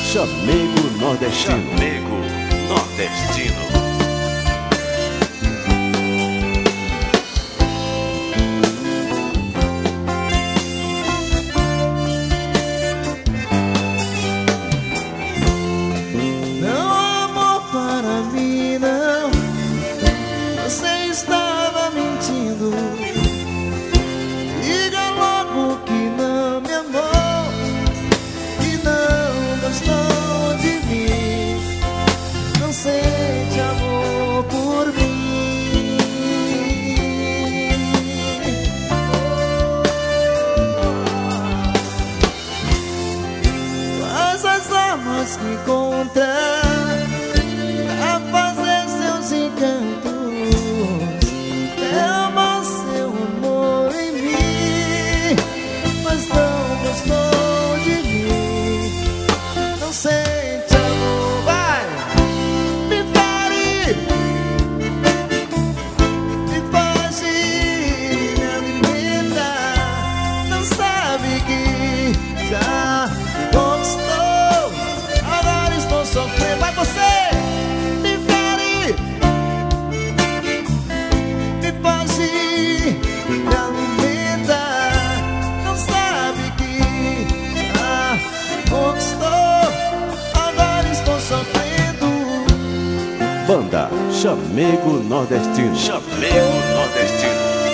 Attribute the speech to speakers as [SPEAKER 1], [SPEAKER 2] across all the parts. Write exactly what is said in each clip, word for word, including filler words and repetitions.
[SPEAKER 1] Chamego Nordestino.
[SPEAKER 2] Chamego Nordestino.
[SPEAKER 3] Sente amor por mim. Quais as armas que encontrar a fazer seus encantos? Derrama seu amor em mim, mas não gostou de mim. Não sente amor, vai! Já conquistou, agora estou sofrendo. Vai você, me fere, me faz rir, me alimenta. Não sabe que já conquistou, agora estou sofrendo.
[SPEAKER 1] Banda Chamego Nordestino.
[SPEAKER 2] Chamego Nordestino.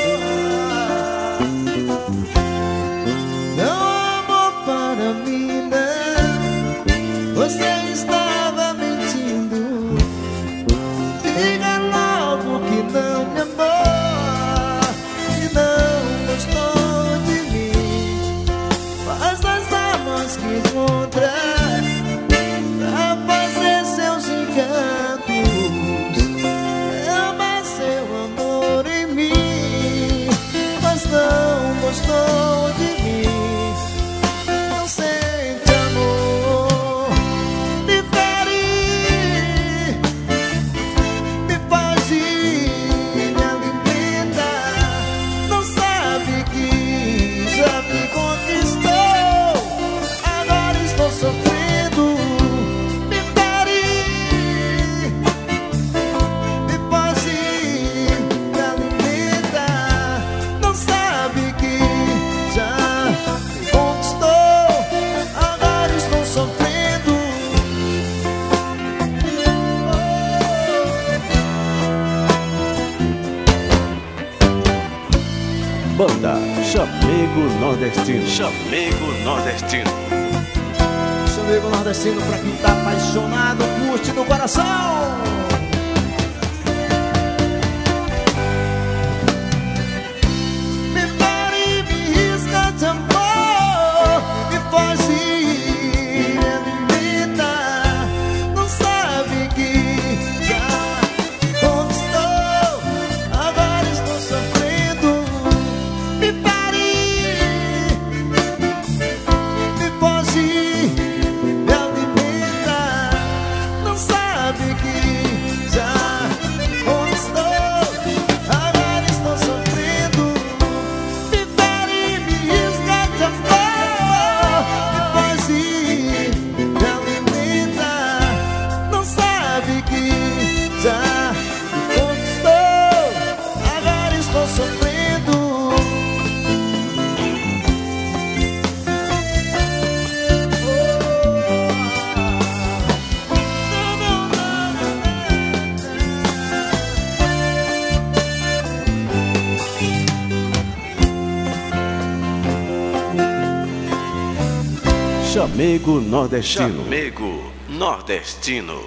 [SPEAKER 3] Você estava mentindo. Diga logo que não me amou, que não gostou de mim. Faz as armas que encontrar pra fazer seus encantos. Ama seu amor em mim, mas não gostou de mim. Não sente amor.
[SPEAKER 1] Banda Chamego Nordestino.
[SPEAKER 2] Chamego Nordestino.
[SPEAKER 3] Chamego Nordestino pra quem tá apaixonado, curte no coração. Me pare, me risca de amor, me faz rir, me alimenta. Não sabe que já conquistou, agora estou sofrendo. Me pare, me foge, me alimenta. Não sabe que já conquistou, agora estou sofrendo. Me pare, me risca de amor, me foge, me alimenta. Não sabe que já conquistou, agora estou sofrendo.
[SPEAKER 1] Chamego Nordestino.
[SPEAKER 2] Chamego Nordestino.